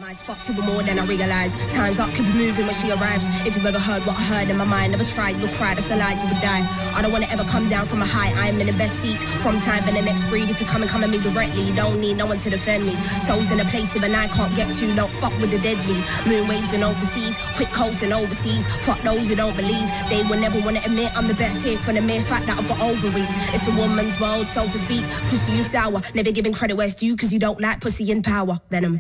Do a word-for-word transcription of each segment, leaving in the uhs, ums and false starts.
Eyes fucked even more than I realize. Time's up, keep it moving when she arrives. If you've ever heard what I heard in my mind, never tried, you'll cry, that's a lie, you would die. I don't wanna ever come down from a high, I'm in the best seat. From time and the next breed, if you come and come at me directly, you don't need no one to defend me. Souls in a place even I can't get to, don't fuck with the deadly. Moon waves and overseas, quick coats and overseas. Fuck those who don't believe, they will never wanna admit I'm the best here from the mere fact that I've got ovaries. It's a woman's world, so to speak, pussy you sour. Never giving credit where it's due, cause you don't like pussy in power. Venom.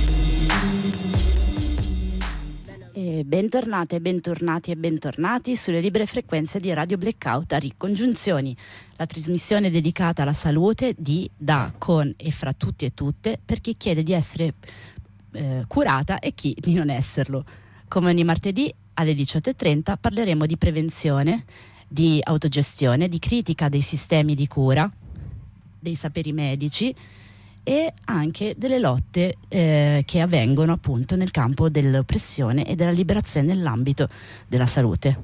E bentornate, bentornati e bentornati sulle libere frequenze di Radio Blackout a Ricongiunzioni, la trasmissione dedicata alla salute di, da, con e fra tutti e tutte per chi chiede di essere eh, curata e chi di non esserlo. Come ogni martedì alle diciotto e trenta parleremo di prevenzione, di autogestione, di critica dei sistemi di cura, dei saperi medici e anche delle lotte eh, che avvengono appunto nel campo dell'oppressione e della liberazione nell'ambito della salute.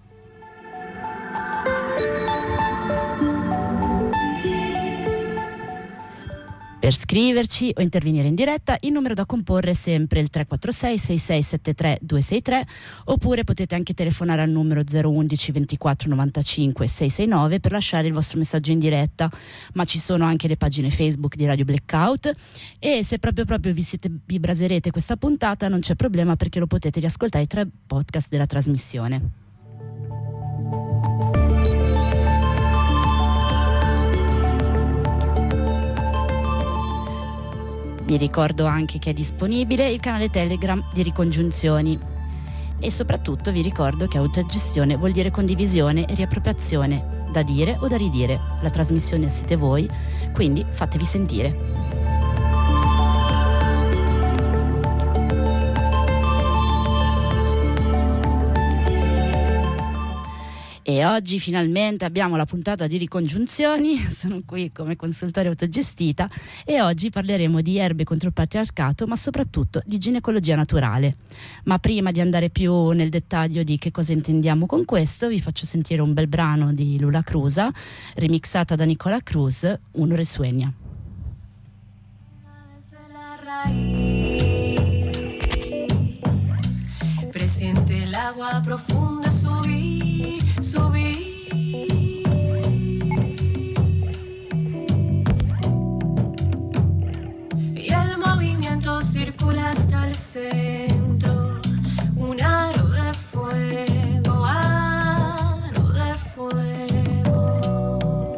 Per scriverci o intervenire in diretta il numero da comporre è sempre il tre quattro sei sei sei sette tre due sei tre, oppure potete anche telefonare al numero zero undici ventiquattro novantacinque seicentosessantanove per lasciare il vostro messaggio in diretta. Ma ci sono anche le pagine Facebook di Radio Blackout e se proprio proprio vi, siete, vi braserete questa puntata non c'è problema, perché lo potete riascoltare tra i podcast della trasmissione. Vi ricordo anche che è disponibile il canale Telegram di Ricongiunzioni e soprattutto vi ricordo che autogestione vuol dire condivisione e riappropriazione, da dire o da ridire. La trasmissione siete voi, quindi fatevi sentire. E oggi finalmente abbiamo la puntata di Ricongiunzioni, sono qui come consultore autogestita e oggi parleremo di erbe contro il patriarcato, ma soprattutto di ginecologia naturale. Ma prima di andare più nel dettaglio di che cosa intendiamo con questo, vi faccio sentire un bel brano di Lula Cruza, remixata da Nicola Cruz, Uno Resueña. Presiente el agua profunda subir, subir. Y el movimiento circula hasta el centro, un aro de fuego, aro de fuego.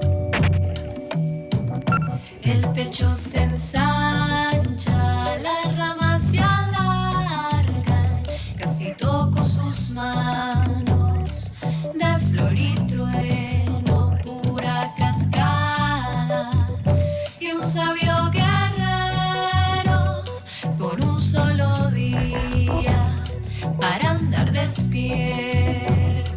El pecho se ensancha, las ramas se alargan, casi toco sus manos de flor y trueno, pura cascada y un sabio guerrero con un solo día para andar despiertos.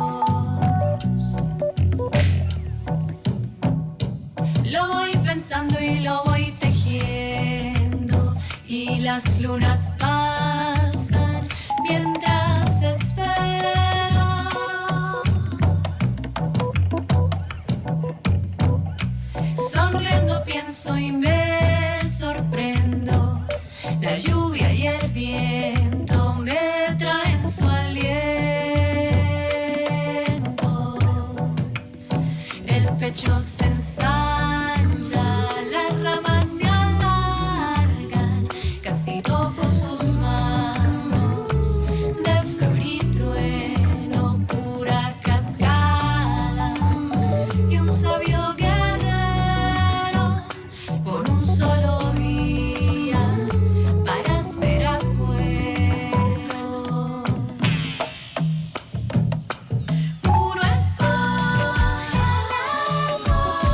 Lo voy pensando y lo voy tejiendo y las lunas pasan mientras espero. Sonriendo pienso y me sorprendo. La lluvia y el viento me traen su aliento. El pecho se ensancha, las ramas se alargan, casi toco sus manos de flor y trueno, pura cascada y un sabio guerrero con un solo día para hacer acuerdo. Uno escoge el agua,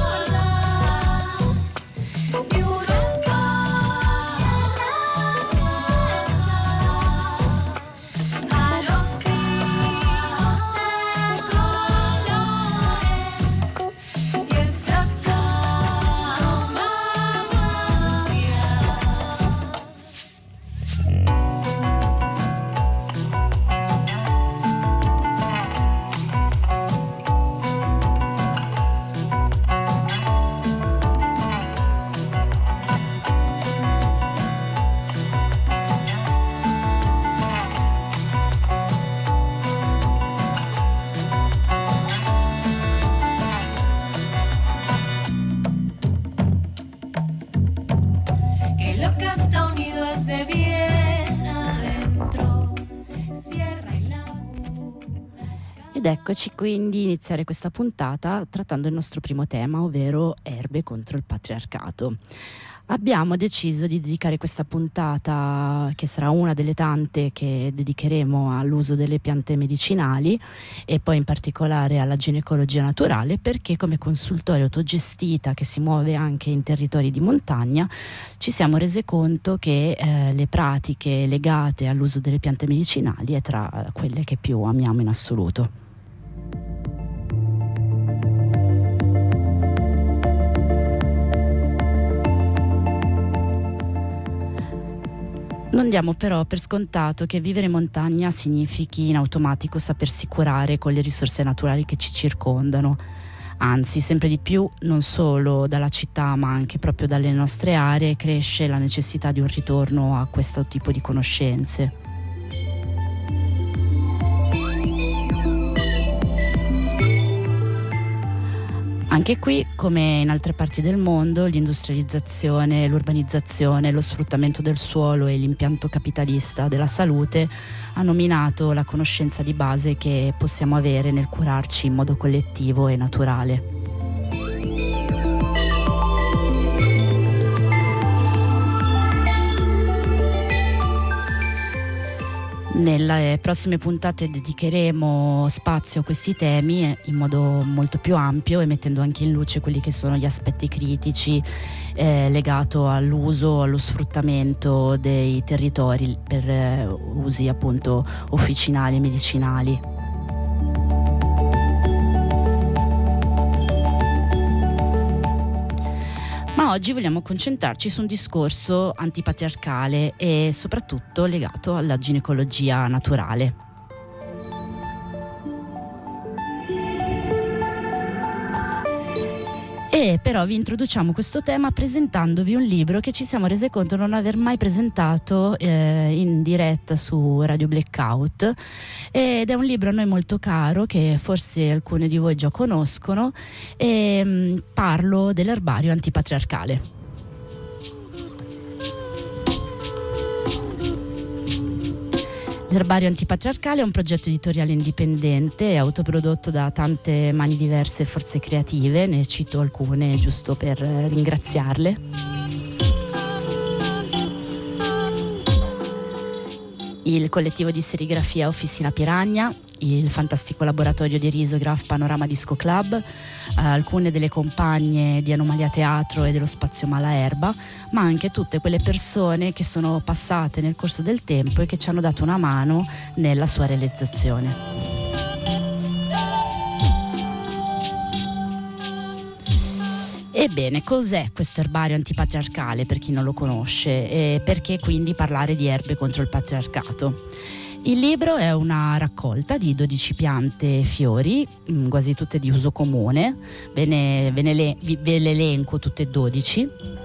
Ed eccoci quindi iniziare questa puntata trattando il nostro primo tema, ovvero erbe contro il patriarcato. Abbiamo deciso di dedicare questa puntata, che sarà una delle tante che dedicheremo all'uso delle piante medicinali e poi in particolare alla ginecologia naturale, perché come consultorio autogestita che si muove anche in territori di montagna ci siamo resi conto che eh, le pratiche legate all'uso delle piante medicinali è tra quelle che più amiamo in assoluto. Non diamo però per scontato che vivere in montagna significhi in automatico sapersi curare con le risorse naturali che ci circondano. Anzi, sempre di più, non solo dalla città ma anche proprio dalle nostre aree, cresce la necessità di un ritorno a questo tipo di conoscenze. Anche qui, come in altre parti del mondo, l'industrializzazione, l'urbanizzazione, lo sfruttamento del suolo e l'impianto capitalista della salute hanno minato la conoscenza di base che possiamo avere nel curarci in modo collettivo e naturale. Nelle prossime puntate dedicheremo spazio a questi temi in modo molto più ampio e mettendo anche in luce quelli che sono gli aspetti critici eh, legato all'uso, allo sfruttamento dei territori per eh, usi appunto officinali e medicinali. Ma oggi vogliamo concentrarci su un discorso antipatriarcale e soprattutto legato alla ginecologia naturale. E però vi introduciamo questo tema presentandovi un libro che ci siamo resi conto non aver mai presentato eh, in diretta su Radio Blackout, ed è un libro a noi molto caro che forse alcuni di voi già conoscono, e mh, parlo dell'erbario antipatriarcale. L'erbario antipatriarcale è un progetto editoriale indipendente e autoprodotto da tante mani diverse e forze creative, ne cito alcune giusto per ringraziarle. Il collettivo di serigrafia Officina Piragna, il fantastico laboratorio di Risograph Panorama Disco Club, eh, alcune delle compagne di Anomalia Teatro e dello Spazio Malaerba, ma anche tutte quelle persone che sono passate nel corso del tempo e che ci hanno dato una mano nella sua realizzazione. Ebbene, cos'è questo erbario antipatriarcale per chi non lo conosce e perché quindi parlare di erbe contro il patriarcato? Il libro è una raccolta di dodici piante e fiori, quasi tutte di uso comune, ve ne, ve ne le, ve le elenco tutte e dodici.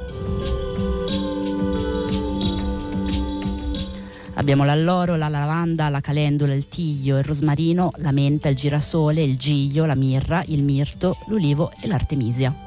Abbiamo l'alloro, la lavanda, la calendula, il tiglio, il rosmarino, la menta, il girasole, il giglio, la mirra, il mirto, l'ulivo e l'artemisia.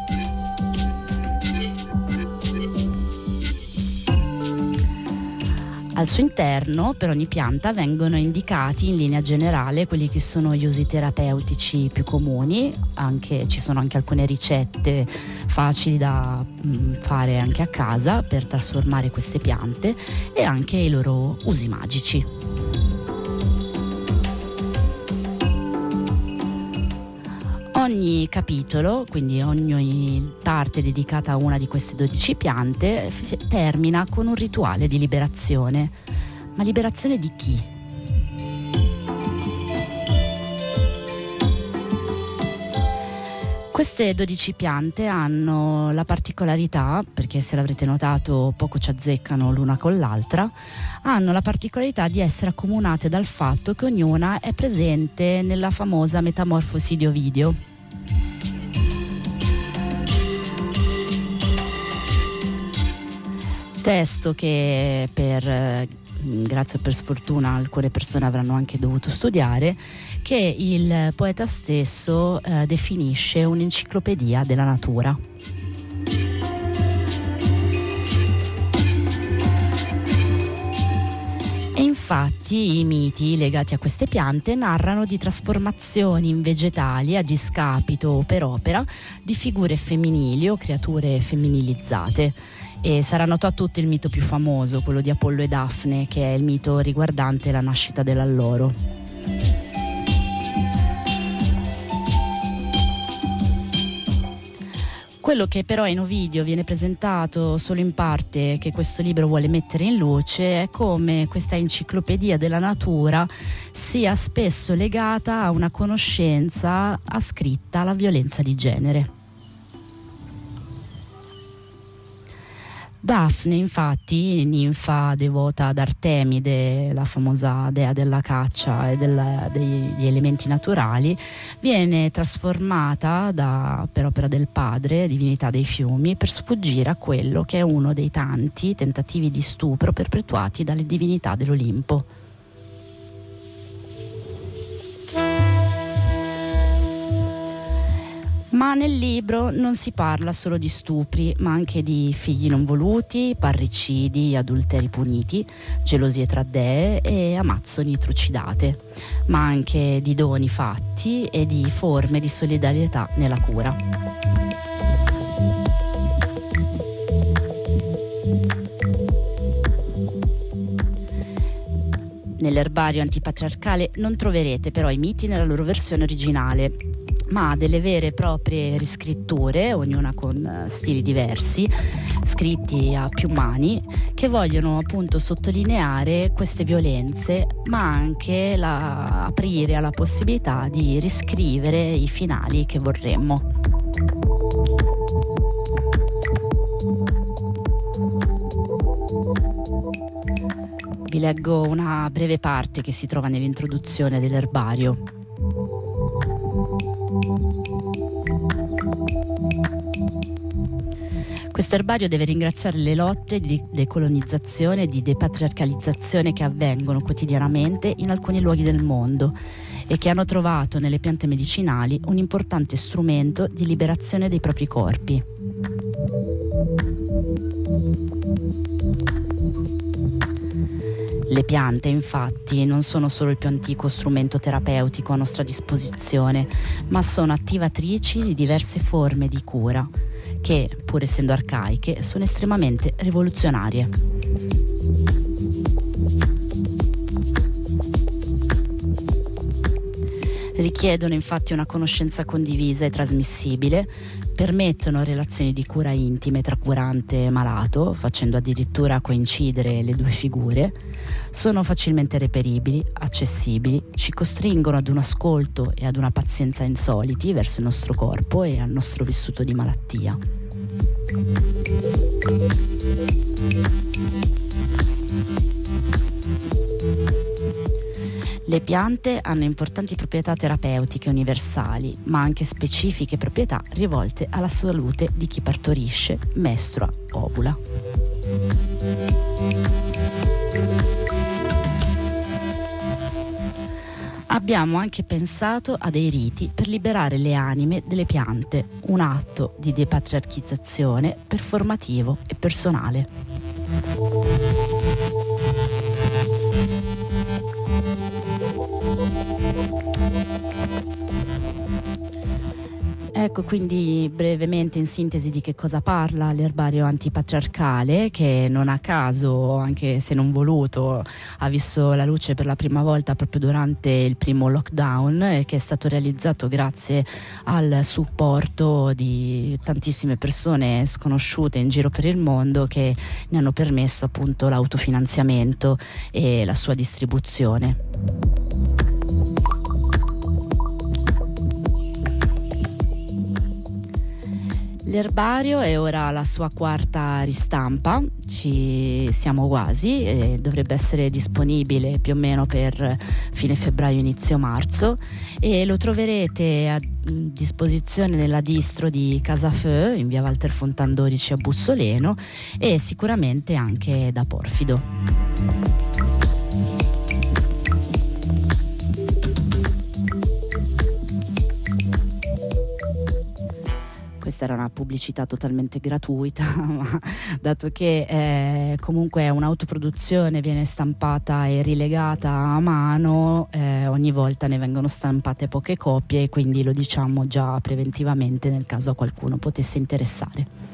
Al suo interno, per ogni pianta, vengono indicati in linea generale quelli che sono gli usi terapeutici più comuni, anche, ci sono anche alcune ricette facili da mh, fare anche a casa per trasformare queste piante e anche i loro usi magici. Ogni capitolo, quindi ogni parte dedicata a una di queste dodici piante, f- termina con un rituale di liberazione. Ma liberazione di chi? Queste dodici piante hanno la particolarità, perché se l'avrete notato poco ci azzeccano l'una con l'altra, hanno la particolarità di essere accomunate dal fatto che ognuna è presente nella famosa Metamorfosi di Ovidio. Testo che per grazie per sfortuna alcune persone avranno anche dovuto studiare, che il poeta stesso eh, definisce un'enciclopedia della natura. E infatti i miti legati a queste piante narrano di trasformazioni in vegetali a discapito per opera di figure femminili o creature femminilizzate. E sarà noto a tutti il mito più famoso, quello di Apollo e Dafne, che è il mito riguardante la nascita dell'alloro. Quello che però in Ovidio viene presentato solo in parte, che questo libro vuole mettere in luce, è come questa enciclopedia della natura sia spesso legata a una conoscenza ascritta alla violenza di genere. Dafne, infatti, ninfa devota ad Artemide, la famosa dea della caccia e del, degli elementi naturali, viene trasformata da, per opera del padre, divinità dei fiumi, per sfuggire a quello che è uno dei tanti tentativi di stupro perpetuati dalle divinità dell'Olimpo. Ma nel libro non si parla solo di stupri, ma anche di figli non voluti, parricidi, adulteri puniti, gelosie tra dee e amazzoni trucidate, ma anche di doni fatti e di forme di solidarietà nella cura. Nell'erbario antipatriarcale non troverete però i miti nella loro versione originale, ma delle vere e proprie riscritture, ognuna con stili diversi, scritti a più mani, che vogliono appunto sottolineare queste violenze, ma anche la, aprire alla possibilità di riscrivere i finali che vorremmo. Vi leggo una breve parte che si trova nell'introduzione dell'erbario. Questo erbario deve ringraziare le lotte di decolonizzazione e di depatriarcalizzazione che avvengono quotidianamente in alcuni luoghi del mondo e che hanno trovato nelle piante medicinali un importante strumento di liberazione dei propri corpi. Le piante, infatti, non sono solo il più antico strumento terapeutico a nostra disposizione, ma sono attivatrici di diverse forme di cura che, pur essendo arcaiche, sono estremamente rivoluzionarie. Richiedono infatti una conoscenza condivisa e trasmissibile, permettono relazioni di cura intime tra curante e malato, facendo addirittura coincidere le due figure, sono facilmente reperibili, accessibili, ci costringono ad un ascolto e ad una pazienza insoliti verso il nostro corpo e al nostro vissuto di malattia. Le piante hanno importanti proprietà terapeutiche universali, ma anche specifiche proprietà rivolte alla salute di chi partorisce, mestrua, ovula. Abbiamo anche pensato a dei riti per liberare le anime delle piante, un atto di depatriarchizzazione performativo e personale. Ecco quindi brevemente in sintesi di che cosa parla l'erbario antipatriarcale, che non a caso, anche se non voluto, ha visto la luce per la prima volta proprio durante il primo lockdown e che è stato realizzato grazie al supporto di tantissime persone sconosciute in giro per il mondo che ne hanno permesso appunto l'autofinanziamento e la sua distribuzione. L'erbario è ora alla sua quarta ristampa, ci siamo quasi, e dovrebbe essere disponibile più o meno per fine febbraio, inizio marzo, e lo troverete a disposizione nella distro di Casafeu in via Walter Fontan dodici a Bussoleno e sicuramente anche da Porfido. questa era una pubblicità totalmente gratuita, ma dato che eh, comunque è un'autoproduzione, viene stampata e rilegata a mano, eh, ogni volta ne vengono stampate poche copie, quindi lo diciamo già preventivamente nel caso a qualcuno potesse interessare.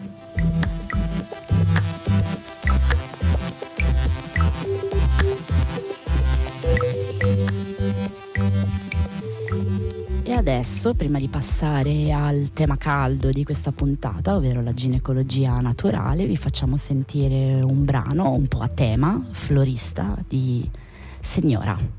E adesso, prima di passare al tema caldo di questa puntata, ovvero la ginecologia naturale, vi facciamo sentire un brano un po' a tema, Florista di Signora.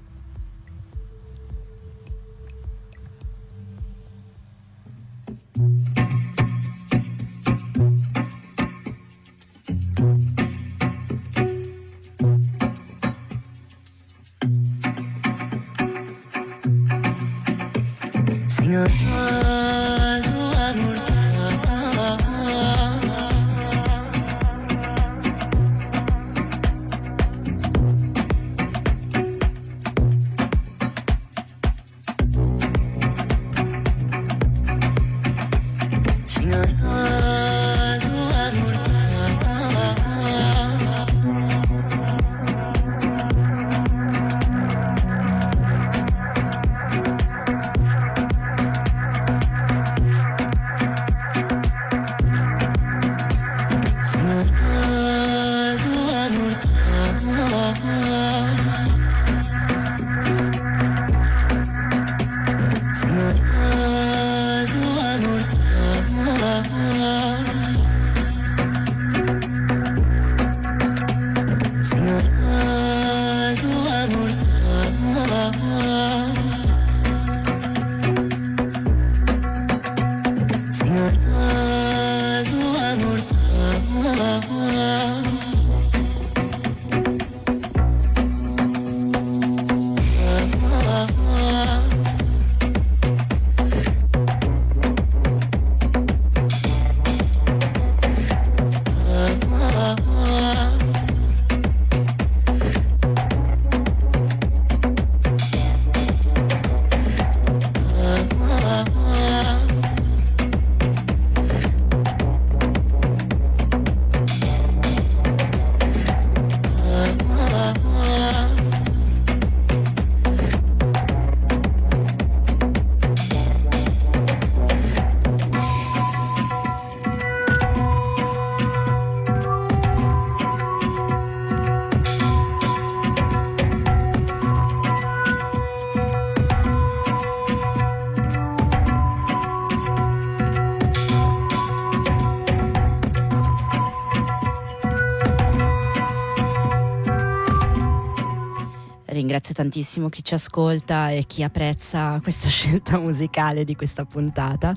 Ringrazio tantissimo chi ci ascolta e chi apprezza questa scelta musicale di questa puntata.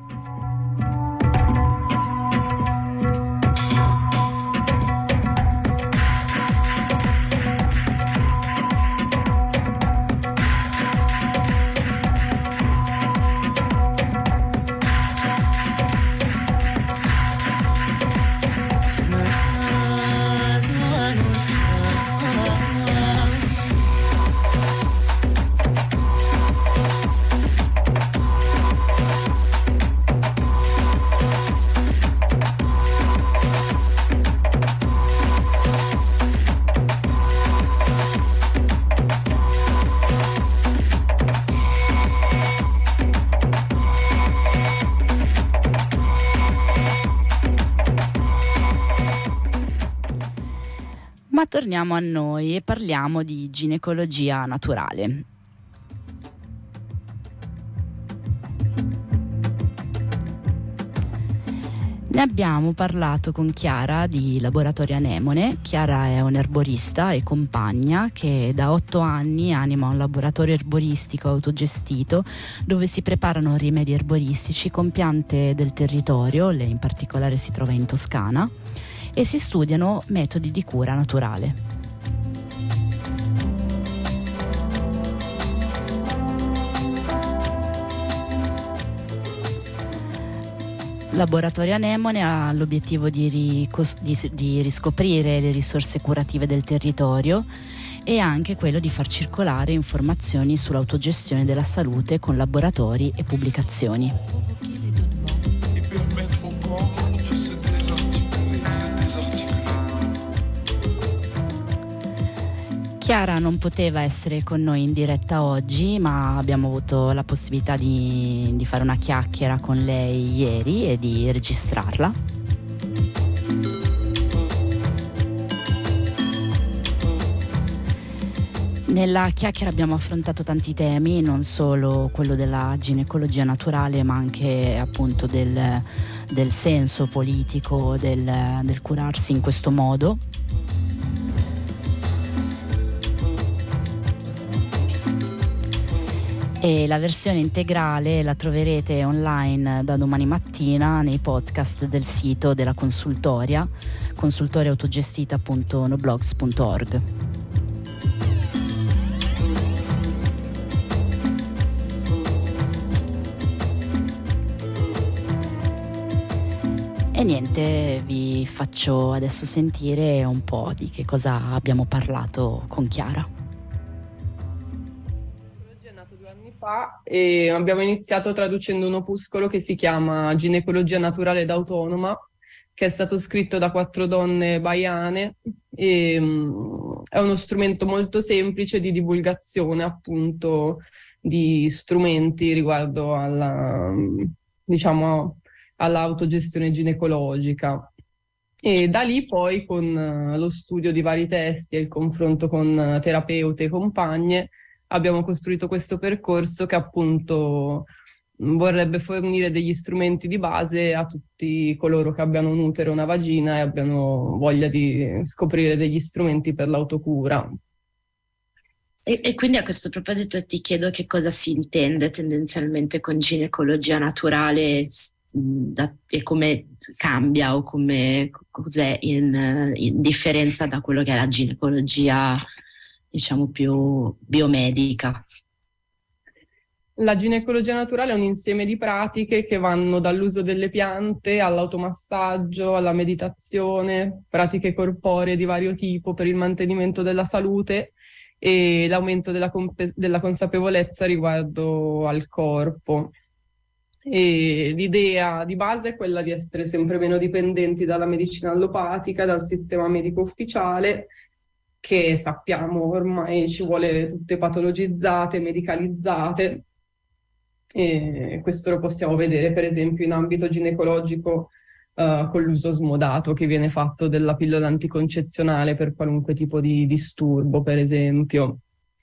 Ma torniamo a noi e parliamo di ginecologia naturale. Ne abbiamo parlato con Chiara di Laboratorio Anemone. Chiara è un'erborista e compagna che da otto anni anima un laboratorio erboristico autogestito dove si preparano rimedi erboristici con piante del territorio, lei in particolare si trova in Toscana, e si studiano metodi di cura naturale. Laboratorio Anemone ha l'obiettivo di, ricos- di, di riscoprire le risorse curative del territorio e anche quello di far circolare informazioni sull'autogestione della salute con laboratori e pubblicazioni. Chiara non poteva essere con noi in diretta oggi, ma abbiamo avuto la possibilità di, di fare una chiacchiera con lei ieri e di registrarla. Nella chiacchiera abbiamo affrontato tanti temi, non solo quello della ginecologia naturale, ma anche appunto del, del senso politico del, del curarsi in questo modo. E la versione integrale la troverete online da domani mattina nei podcast del sito della consultoria, consultoriaautogestita punto noblogs punto org. E niente, vi faccio adesso sentire un po' di che cosa abbiamo parlato con Chiara. Fa e abbiamo iniziato traducendo un opuscolo che si chiama Ginecologia naturale ed autonoma, che è stato scritto da quattro donne baiane e um, è uno strumento molto semplice di divulgazione appunto di strumenti riguardo alla, diciamo, all'autogestione ginecologica. E da lì poi con uh, lo studio di vari testi e il confronto con uh, terapeute e compagne abbiamo costruito questo percorso che appunto vorrebbe fornire degli strumenti di base a tutti coloro che abbiano un utero e una vagina e abbiano voglia di scoprire degli strumenti per l'autocura. E, e quindi a questo proposito ti chiedo che cosa si intende tendenzialmente con ginecologia naturale da, e come cambia o come cos'è in, in differenza da quello che è la ginecologia, diciamo, più biomedica. La ginecologia naturale è un insieme di pratiche che vanno dall'uso delle piante all'automassaggio, alla meditazione, pratiche corporee di vario tipo per il mantenimento della salute e l'aumento della, comp- della consapevolezza riguardo al corpo. E l'idea di base è quella di essere sempre meno dipendenti dalla medicina allopatica, dal sistema medico ufficiale, che sappiamo ormai ci vuole tutte patologizzate, medicalizzate, e questo lo possiamo vedere per esempio in ambito ginecologico uh, con l'uso smodato che viene fatto della pillola anticoncezionale per qualunque tipo di disturbo, per esempio.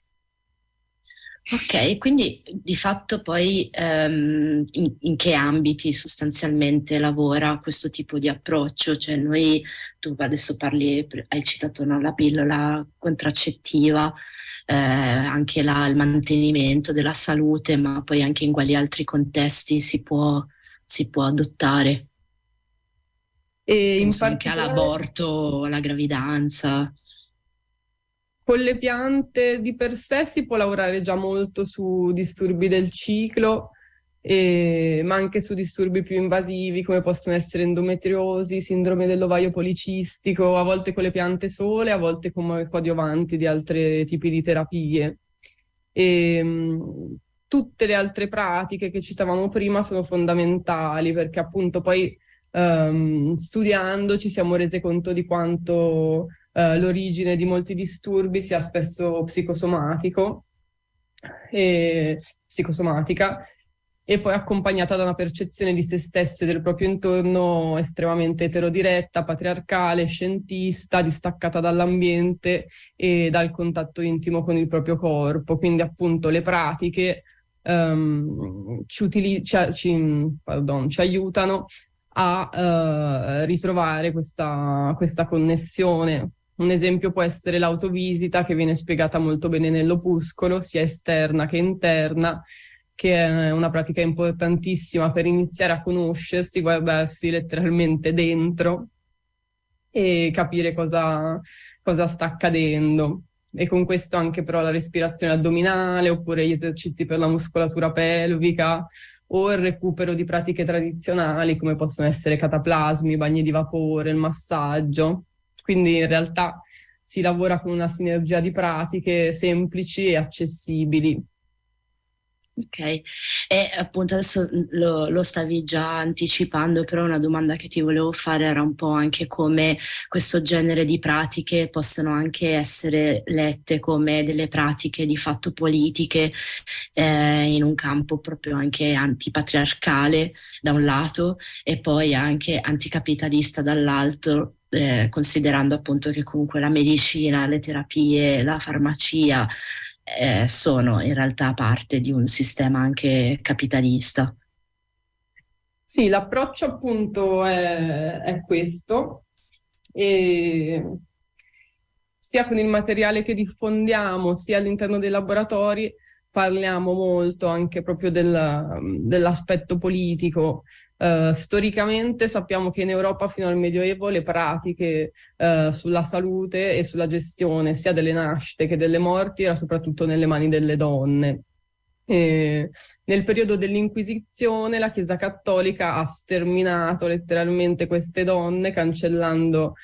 Ok, quindi di fatto poi um, in, in che ambiti sostanzialmente lavora questo tipo di approccio? Cioè noi, tu adesso parli, hai citato, no, la pillola contraccettiva, eh, anche la, il mantenimento della salute, ma poi anche in quali altri contesti si può, si può adottare? E in Penso anche all'aborto, alla gravidanza. Con le piante di per sé si può lavorare già molto su disturbi del ciclo, eh, ma anche su disturbi più invasivi come possono essere endometriosi, sindrome dell'ovaio policistico, a volte con le piante sole, a volte come coadiuvanti di altri tipi di terapie. E, mh, tutte le altre pratiche che citavamo prima sono fondamentali perché appunto poi um, studiando ci siamo resi conto di quanto Uh, l'origine di molti disturbi sia spesso psicosomatico e psicosomatica e poi accompagnata da una percezione di se stesse e del proprio intorno estremamente eterodiretta, patriarcale, scientista, distaccata dall'ambiente e dal contatto intimo con il proprio corpo. Quindi appunto le pratiche um, ci, utili- ci, ci, pardon, ci aiutano a uh, ritrovare questa, questa connessione. Un esempio può essere l'autovisita, che viene spiegata molto bene nell'opuscolo, sia esterna che interna, che è una pratica importantissima per iniziare a conoscersi, guardarsi letteralmente dentro e capire cosa, cosa sta accadendo. E con questo anche però la respirazione addominale, oppure gli esercizi per la muscolatura pelvica, o il recupero di pratiche tradizionali come possono essere cataplasmi, bagni di vapore, il massaggio. Quindi in realtà si lavora con una sinergia di pratiche semplici e accessibili. Ok, e appunto adesso lo, lo stavi già anticipando, però una domanda che ti volevo fare era un po' anche come questo genere di pratiche possono anche essere lette come delle pratiche di fatto politiche eh, in un campo proprio anche antipatriarcale da un lato e poi anche anticapitalista dall'altro, eh, considerando appunto che comunque la medicina, le terapie, la farmacia Eh, sono in realtà parte di un sistema anche capitalista. Sì, l'approccio appunto è, è questo, e sia con il materiale che diffondiamo, sia all'interno dei laboratori parliamo molto anche proprio del, dell'aspetto politico. Uh, storicamente sappiamo che in Europa fino al Medioevo le pratiche uh, sulla salute e sulla gestione sia delle nascite che delle morti era soprattutto nelle mani delle donne. E nel periodo dell'Inquisizione la Chiesa Cattolica ha sterminato letteralmente queste donne, cancellando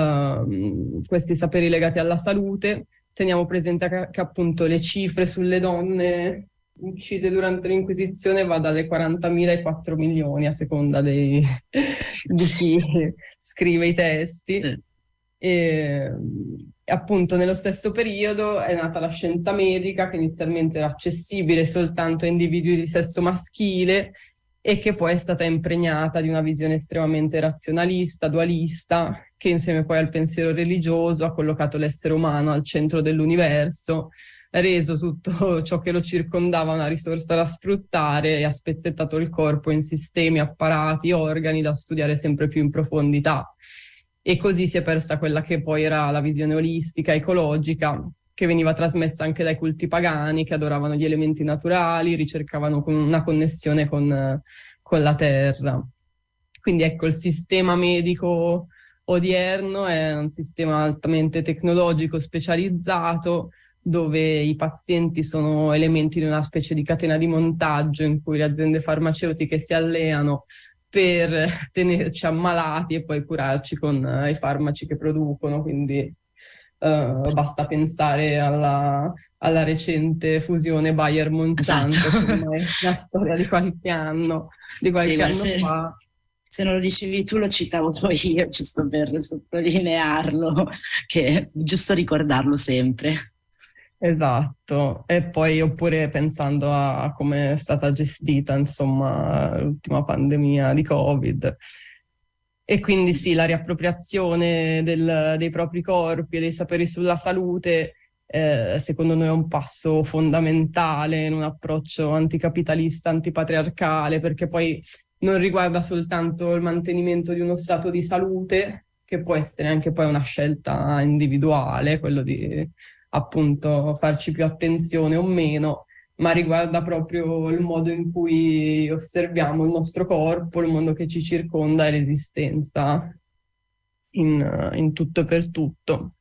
uh, questi saperi legati alla salute. Teniamo presente che, che appunto le cifre sulle donne uccise durante l'Inquisizione va dalle quarantamila ai quattro milioni a seconda dei, di chi scrive i testi. Sì. E appunto nello stesso periodo è nata la scienza medica, che inizialmente era accessibile soltanto a individui di sesso maschile e che poi è stata impregnata di una visione estremamente razionalista, dualista, che insieme poi al pensiero religioso ha collocato l'essere umano al centro dell'universo, reso tutto ciò che lo circondava una risorsa da sfruttare e ha spezzettato il corpo in sistemi, apparati, organi da studiare sempre più in profondità. E così si è persa quella che poi era la visione olistica, ecologica, che veniva trasmessa anche dai culti pagani, che adoravano gli elementi naturali, ricercavano una connessione con, con la terra. Quindi ecco, il sistema medico odierno è un sistema altamente tecnologico, specializzato, dove i pazienti sono elementi di una specie di catena di montaggio in cui le aziende farmaceutiche si alleano per tenerci ammalati e poi curarci con uh, i farmaci che producono. Quindi uh, basta pensare alla, alla recente fusione Bayer-Monsanto, esatto. Che è una storia di qualche anno, di qualche sì, anno se, fa. Se non lo dicevi tu lo citavo poi io, giusto per sottolinearlo, che è giusto ricordarlo sempre. Esatto, e poi oppure pensando a come è stata gestita insomma l'ultima pandemia di Covid. E quindi sì, la riappropriazione del, dei propri corpi e dei saperi sulla salute eh, secondo noi è un passo fondamentale in un approccio anticapitalista, antipatriarcale, perché poi non riguarda soltanto il mantenimento di uno stato di salute, che può essere anche poi una scelta individuale, quello di appunto farci più attenzione o meno, ma riguarda proprio il modo in cui osserviamo il nostro corpo, il mondo che ci circonda e l'esistenza in, in tutto e per tutto.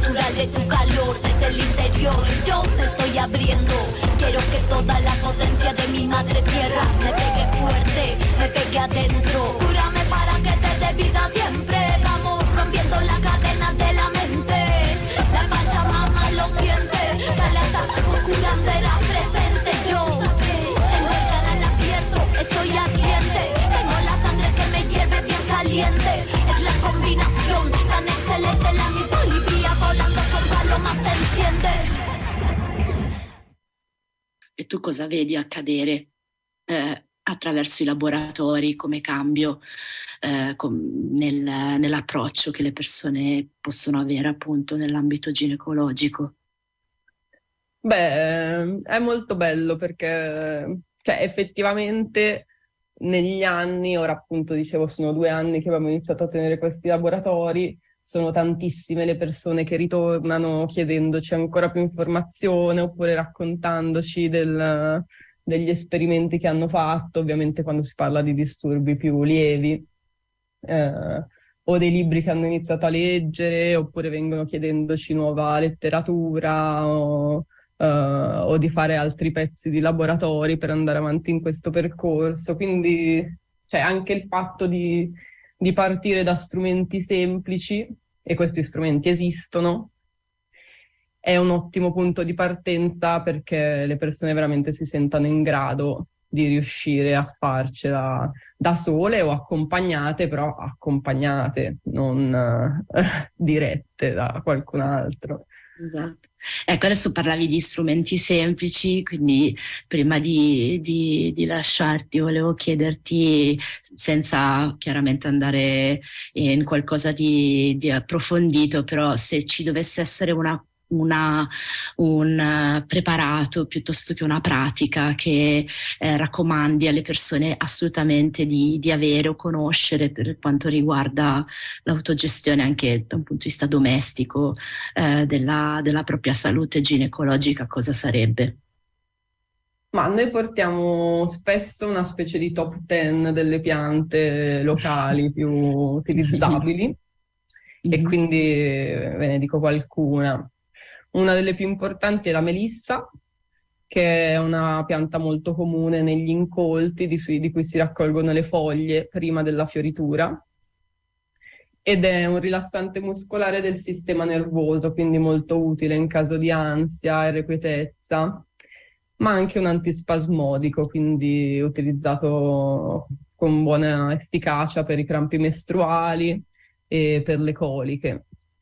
natural de tu calor desde el interior. Yo me estoy abriendo, quiero que toda la potencia de mi madre tierra me pegue fuerte, me pegue adentro. Cúrame para que te dé vida siempre. Vamos rompiendo las cadenas de la mente. La Pachamama lo siente, dale a esta curandera presente. Yo tengo el canal abierto, estoy ardiente. Tengo la sangre que me hierve bien caliente. Es la combinación tan excelente. La mi Bolivia volando con palomas se enciende. E tu cosa vedi accadere eh, attraverso i laboratori come cambio eh, com- nel, nell'approccio che le persone possono avere appunto nell'ambito ginecologico? Beh, è molto bello perché cioè, effettivamente negli anni, ora appunto dicevo sono due anni che abbiamo iniziato a tenere questi laboratori, sono tantissime le persone che ritornano chiedendoci ancora più informazione oppure raccontandoci del, degli esperimenti che hanno fatto, ovviamente quando si parla di disturbi più lievi, eh, o dei libri che hanno iniziato a leggere, oppure vengono chiedendoci nuova letteratura o, eh, o di fare altri pezzi di laboratori per andare avanti in questo percorso. Quindi c'è anche il fatto di di partire da strumenti semplici, e questi strumenti esistono, è un ottimo punto di partenza perché le persone veramente si sentano in grado di riuscire a farcela da sole o accompagnate, però accompagnate, non eh, dirette da qualcun altro. Esatto. Ecco, adesso parlavi di strumenti semplici, quindi prima di, di, di lasciarti volevo chiederti, senza chiaramente andare in qualcosa di, di approfondito, però se ci dovesse essere una Una, un uh, preparato piuttosto che una pratica che eh, raccomandi alle persone assolutamente di, di avere o conoscere per quanto riguarda l'autogestione anche da un punto di vista domestico eh, della, della propria salute ginecologica, cosa sarebbe? Ma noi portiamo spesso una specie di top ten delle piante locali più utilizzabili e quindi ve ne dico qualcuna. Una delle più importanti è la melissa, che è una pianta molto comune negli incolti di, sui, di cui si raccolgono le foglie prima della fioritura, ed è un rilassante muscolare del sistema nervoso, quindi molto utile in caso di ansia, irrequietezza, ma anche un antispasmodico, quindi utilizzato con buona efficacia per i crampi mestruali e per le coliche.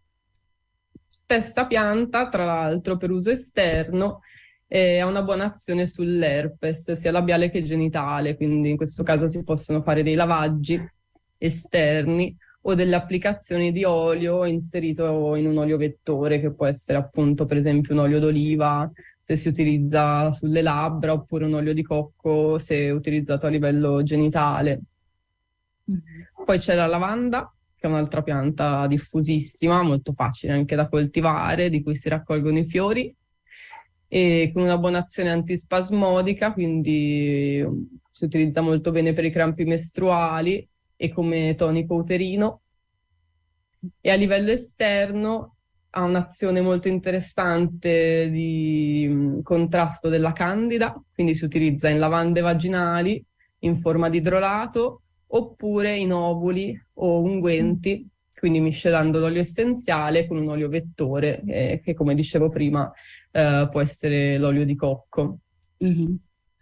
Stessa pianta, tra l'altro, per uso esterno, eh, ha una buona azione sull'herpes, sia labiale che genitale, quindi in questo caso si possono fare dei lavaggi esterni o delle applicazioni di olio inserito in un olio vettore, che può essere appunto per esempio un olio d'oliva se si utilizza sulle labbra, oppure un olio di cocco se utilizzato a livello genitale. Mm-hmm. Poi c'è la lavanda, che è un'altra pianta diffusissima, molto facile anche da coltivare, di cui si raccolgono i fiori, e con una buona azione antispasmodica, quindi si utilizza molto bene per i crampi mestruali e come tonico uterino. E a livello esterno ha un'azione molto interessante di contrasto della candida, quindi si utilizza in lavande vaginali in forma di idrolato, oppure in ovuli o unguenti, quindi miscelando l'olio essenziale con un olio vettore, eh, che come dicevo prima eh, può essere l'olio di cocco. Mm-hmm.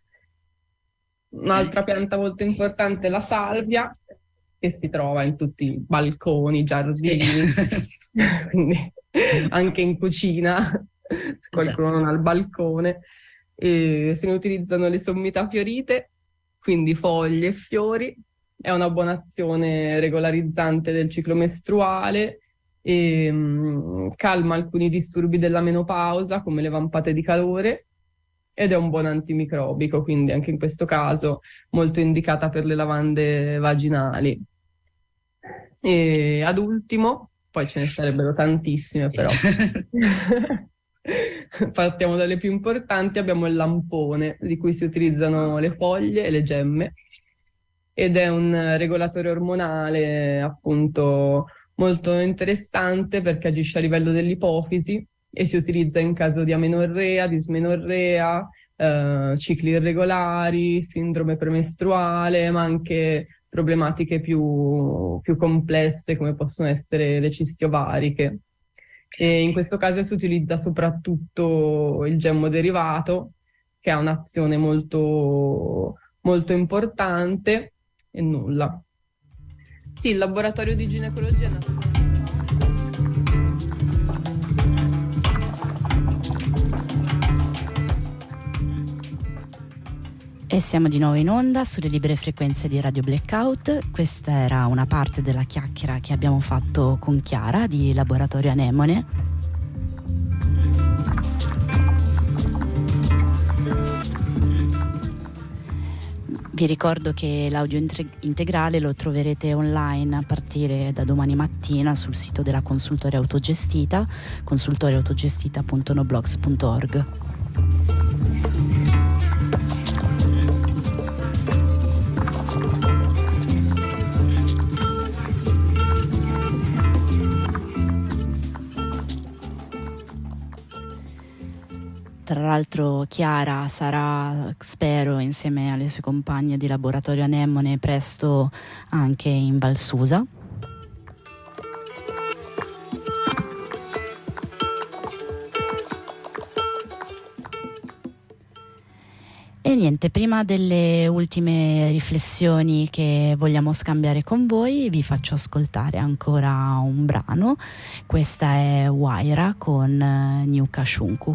Un'altra pianta molto importante è la salvia, che si trova in tutti i balconi, giardini, sì. Quindi anche in cucina, se qualcuno esatto. non ha il balcone. E se ne utilizzano le sommità fiorite, quindi foglie e fiori. È una buona azione regolarizzante del ciclo mestruale e um, calma alcuni disturbi della menopausa, come le vampate di calore, ed è un buon antimicrobico, quindi anche in questo caso molto indicata per le lavande vaginali. E ad ultimo, poi ce ne sarebbero tantissime però, partiamo dalle più importanti, abbiamo il lampone, di cui si utilizzano le foglie e le gemme, ed è un regolatore ormonale appunto molto interessante perché agisce a livello dell'ipofisi e si utilizza in caso di amenorrea, dismenorrea, eh, cicli irregolari, sindrome premestruale, ma anche problematiche più, più complesse come possono essere le cisti ovariche. E in questo caso si utilizza soprattutto il gemmo derivato, che ha un'azione molto, molto importante, e nulla. Sì, il laboratorio di ginecologia è nato. E siamo di nuovo in onda sulle libere frequenze di Radio Blackout. Questa era una parte della chiacchiera che abbiamo fatto con Chiara di Laboratorio Anemone. Vi ricordo che l'audio integrale lo troverete online a partire da domani mattina sul sito della Consultoria Autogestita, consultoriaautogestita punto noblogs punto org. Tra l'altro Chiara sarà, spero, insieme alle sue compagne di Laboratorio Anemone presto anche in Val Susa. E niente, prima delle ultime riflessioni che vogliamo scambiare con voi, vi faccio ascoltare ancora un brano. Questa è Waira con Nyuka Shunku.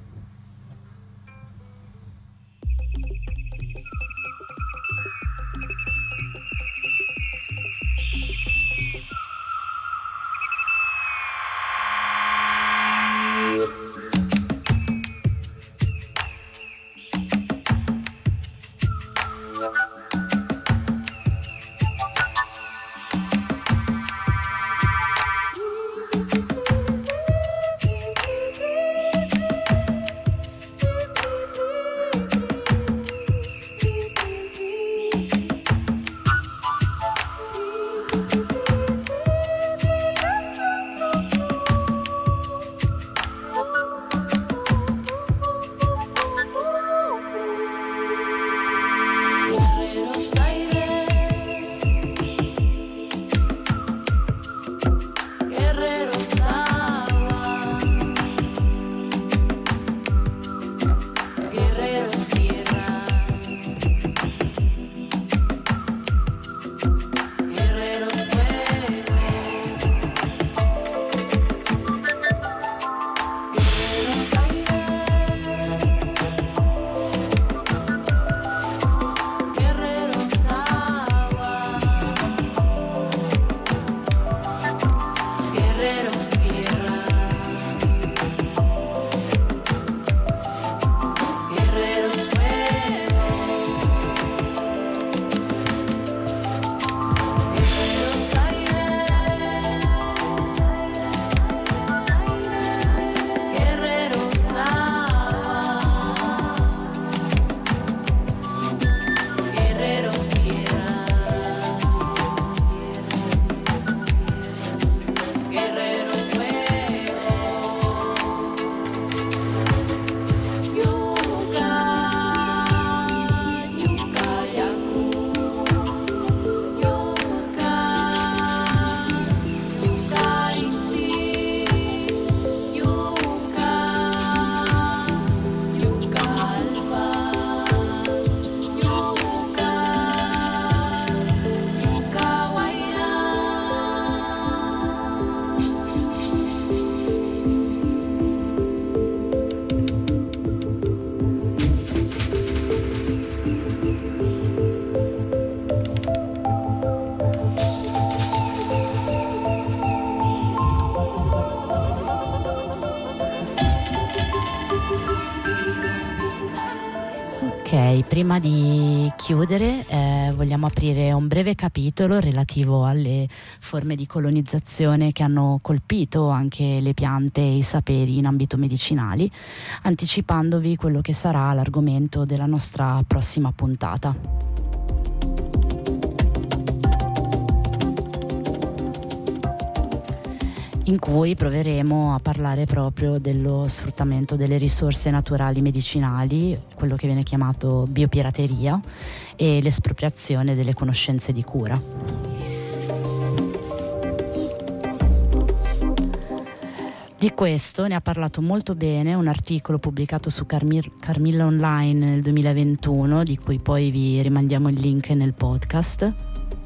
Ok, prima di chiudere eh, vogliamo aprire un breve capitolo relativo alle forme di colonizzazione che hanno colpito anche le piante e i saperi in ambito medicinali, anticipandovi quello che sarà l'argomento della nostra prossima puntata. in cui proveremo a parlare proprio dello sfruttamento delle risorse naturali medicinali, quello che viene chiamato biopirateria, e l'espropriazione delle conoscenze di cura. Di questo ne ha parlato molto bene un articolo pubblicato su Carmil- Carmilla Online nel duemilaventuno, di cui poi vi rimandiamo il link nel podcast.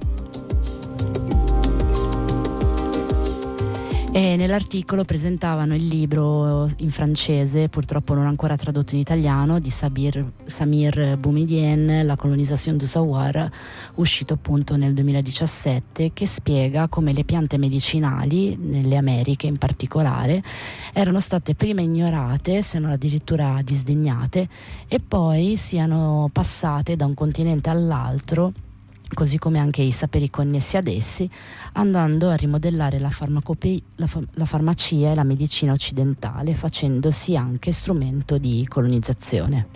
E nell'articolo presentavano il libro in francese, purtroppo non ancora tradotto in italiano, di Sabir, Samir Boumediene, La colonisation du savoir, uscito appunto nel duemiladiciassette, che spiega come le piante medicinali, nelle Americhe in particolare, erano state prima ignorate, se non addirittura disdegnate, e poi siano passate da un continente all'altro, così come anche i saperi connessi ad essi, andando a rimodellare la, farmacope- la, fa- la farmacia e la medicina occidentale, facendosi anche strumento di colonizzazione.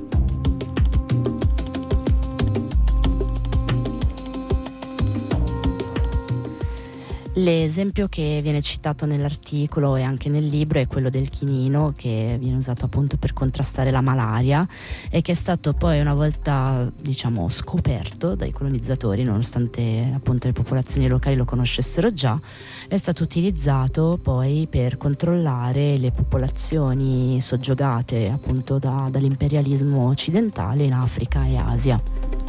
L'esempio che viene citato nell'articolo e anche nel libro è quello del chinino, che viene usato appunto per contrastare la malaria e che è stato poi, una volta diciamo scoperto dai colonizzatori, nonostante appunto le popolazioni locali lo conoscessero già, è stato utilizzato poi per controllare le popolazioni soggiogate appunto da, dall'imperialismo occidentale in Africa e Asia.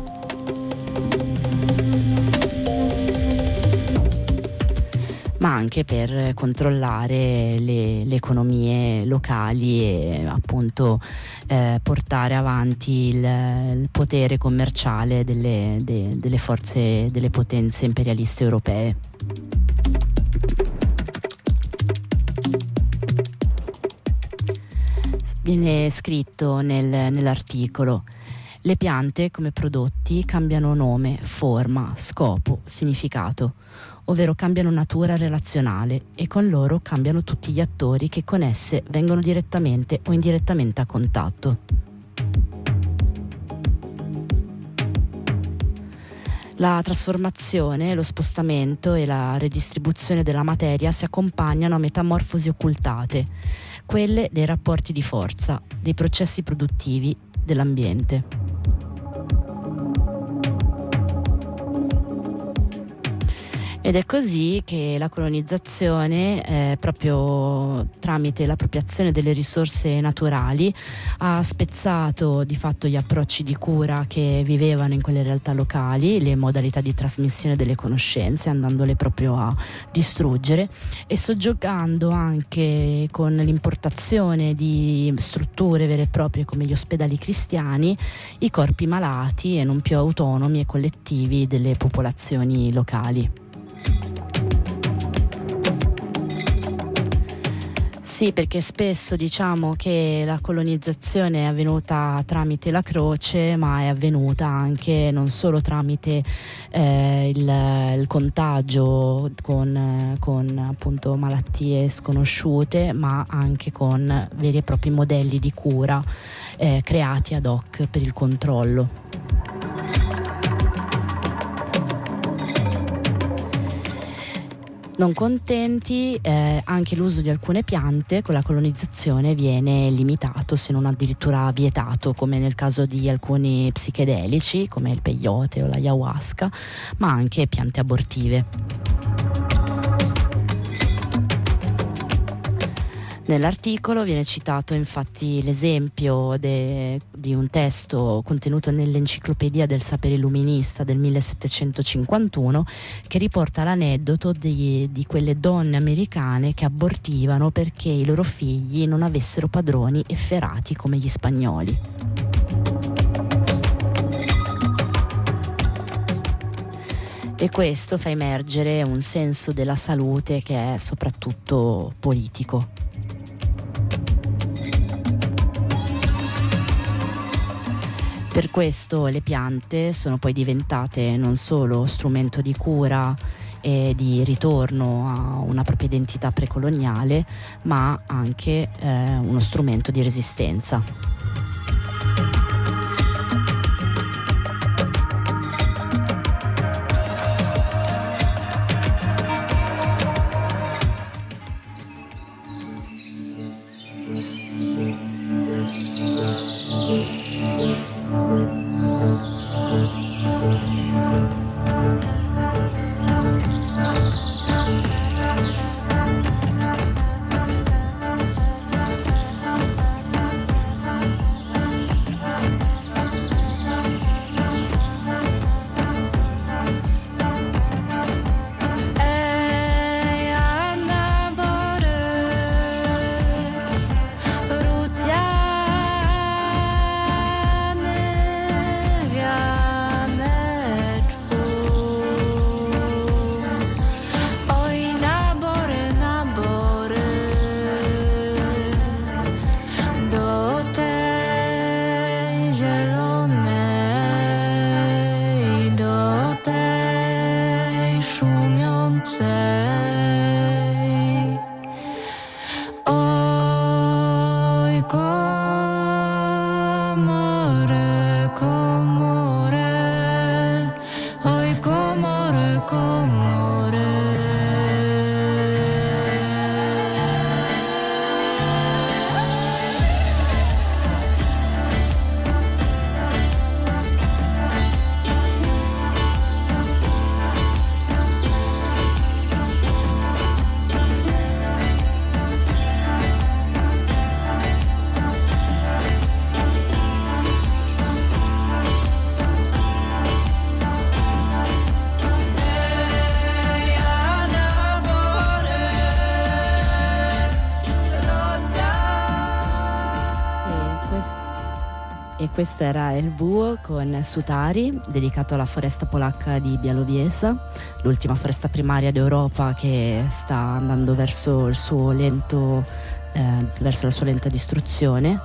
Ma anche per controllare le, le economie locali e appunto eh, portare avanti il, il potere commerciale delle, de, delle forze, delle potenze imperialiste europee. Viene scritto nel, nell'articolo: le piante come prodotti cambiano nome, forma, scopo, significato, ovvero cambiano natura relazionale, e con loro cambiano tutti gli attori che con esse vengono direttamente o indirettamente a contatto. La trasformazione, lo spostamento e la redistribuzione della materia si accompagnano a metamorfosi occultate, quelle dei rapporti di forza, dei processi produttivi, dell'ambiente. Ed è così che la colonizzazione, eh, proprio tramite l'appropriazione delle risorse naturali, ha spezzato di fatto gli approcci di cura che vivevano in quelle realtà locali, le modalità di trasmissione delle conoscenze, andandole proprio a distruggere e soggiogando anche con l'importazione di strutture vere e proprie come gli ospedali cristiani i corpi malati e non più autonomi e collettivi delle popolazioni locali. Sì, perché spesso diciamo che la colonizzazione è avvenuta tramite la croce, ma è avvenuta anche non solo tramite eh, il, il contagio con, con appunto malattie sconosciute, ma anche con veri e propri modelli di cura eh, creati ad hoc per il controllo. Non contenti, eh, anche l'uso di alcune piante con la colonizzazione viene limitato, se non addirittura vietato, come nel caso di alcuni psichedelici come il peyote o l'ayahuasca, ma anche piante abortive. Nell'articolo viene citato infatti l'esempio de, di un testo contenuto nell'Enciclopedia del Sapere Illuminista del millesettecentocinquantuno, che riporta l'aneddoto di, di quelle donne americane che abortivano perché i loro figli non avessero padroni efferati come gli spagnoli. E questo fa emergere un senso della salute che è soprattutto politico. Per questo le piante sono poi diventate non solo strumento di cura e di ritorno a una propria identità precoloniale, ma anche eh, uno strumento di resistenza. E questo era il Buo con Sutari, dedicato alla foresta polacca di Białowieża, l'ultima foresta primaria d'Europa che sta andando verso il suo lento, eh, verso la sua lenta distruzione.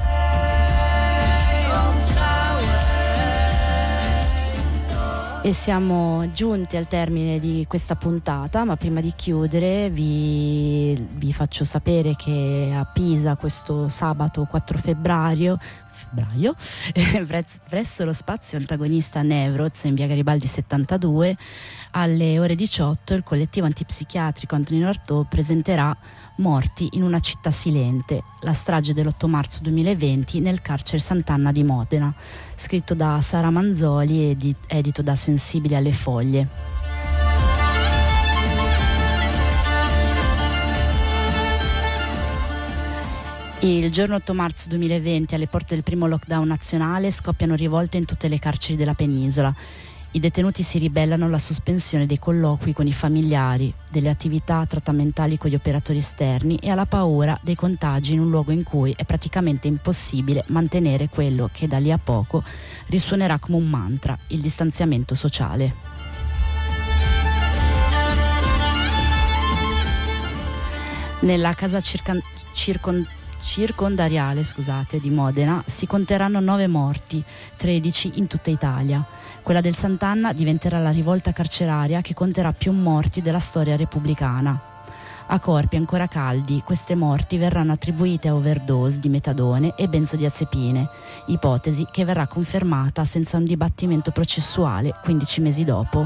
E siamo giunti al termine di questa puntata, ma prima di chiudere vi, vi faccio sapere che a Pisa questo sabato quattro febbraio febbraio presso lo spazio antagonista Nevroz in via Garibaldi settantadue alle ore diciotto il collettivo antipsichiatrico Antonino Artaud presenterà Morti in una città silente, la strage dell'otto marzo duemilaventi nel carcere Sant'Anna di Modena, scritto da Sara Manzoli ed edito da Sensibili alle Foglie. Il giorno otto marzo duemilaventi, alle porte del primo lockdown nazionale, scoppiano rivolte in tutte le carceri della penisola. I detenuti si ribellano alla sospensione dei colloqui con i familiari, delle attività trattamentali con gli operatori esterni e alla paura dei contagi in un luogo in cui è praticamente impossibile mantenere quello che da lì a poco risuonerà come un mantra, il distanziamento sociale. Nella casa circa- circon- circondariale scusate, di Modena si conteranno nove morti, tredici in tutta Italia. Quella del Sant'Anna diventerà la rivolta carceraria che conterà più morti della storia repubblicana. A corpi ancora caldi, queste morti verranno attribuite a overdose di metadone e benzodiazepine, ipotesi che verrà confermata senza un dibattimento processuale quindici mesi dopo.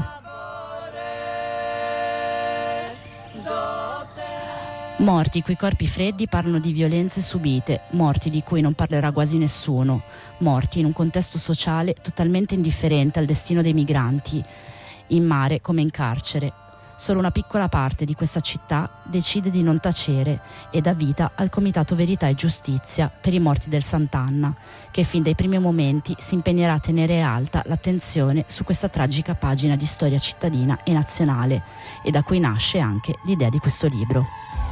Morti i cui corpi freddi parlano di violenze subite, morti di cui non parlerà quasi nessuno, morti in un contesto sociale totalmente indifferente al destino dei migranti, in mare come in carcere. Solo una piccola parte di questa città decide di non tacere e dà vita al Comitato Verità e Giustizia per i morti del Sant'Anna, che fin dai primi momenti si impegnerà a tenere alta l'attenzione su questa tragica pagina di storia cittadina e nazionale, e da cui nasce anche l'idea di questo libro.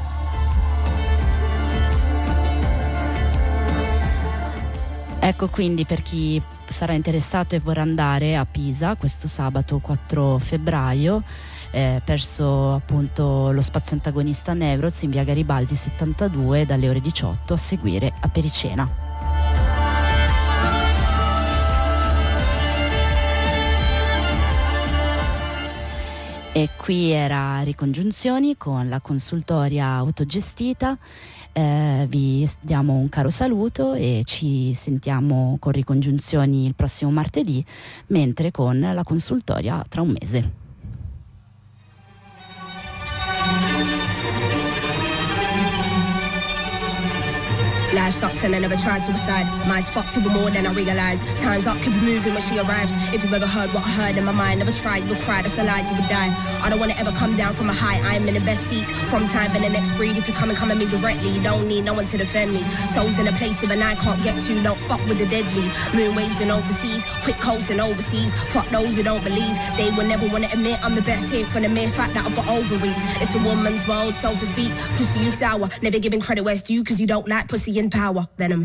Ecco, quindi per chi sarà interessato e vorrà andare a Pisa questo sabato quattro febbraio eh, verso appunto lo spazio antagonista Nevroz in via Garibaldi settantadue dalle ore diciotto a seguire apericena. E qui era Ricongiunzioni con la consultoria autogestita. Eh, vi diamo un caro saluto e ci sentiamo con Ricongiunzioni il prossimo martedì, mentre con la consultoria tra un mese. Life sucks and I never tried suicide. Mine's fucked even more than I realize. Time's up, keep it moving when she arrives. If you ever heard what I heard in my mind, never tried, you'll cry, that's a lie, you would die. I don't wanna ever come down from a high, I'm in the best seat. From time and the next breed, if you come and come at me directly, you don't need no one to defend me. Souls in a place even I can't get to, don't fuck with the deadly. Moon waves and overseas, quick coats and overseas. Fuck those who don't believe, they will never wanna admit I'm the best here from the mere fact that I've got ovaries. It's a woman's world, so to speak. Pussy you sour, never giving credit where it's due, cause you don't like pussy in power. Venom.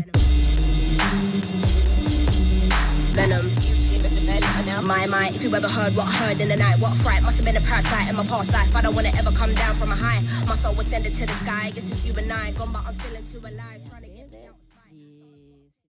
Venom. My, my, if you ever heard what I heard in the night, what a fright, must have been a parasite in my past life. I don't wanna ever come down from a high, my soul was sending to the sky. I guess it's you and I, gone but I'm feeling too alive, trying to get me out.